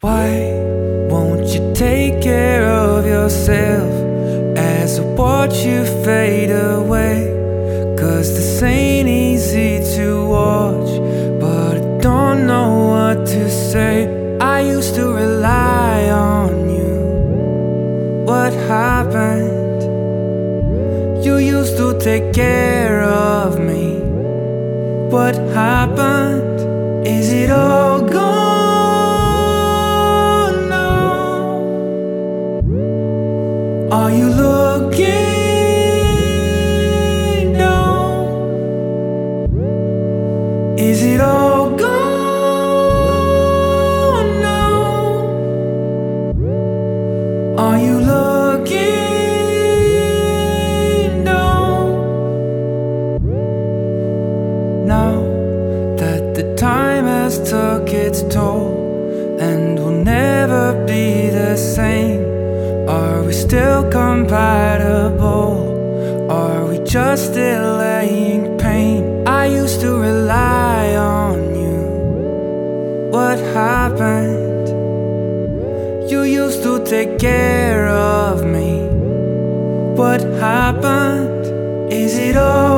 Why won't you take care of yourself as I watch you fade away? 'Cause this ain't easy to watch, but I don't know what to say. I used to rely on you. What happened? You used to take care of me. What happened? Is it all gone now? Are you looking down? Is it all gone now? Are you looking down? Now that the time has took its toll and will never be the same, are we still compatible? Are we just delaying pain? I used to rely on you. What happened? You used to take care of me. What happened? Is it all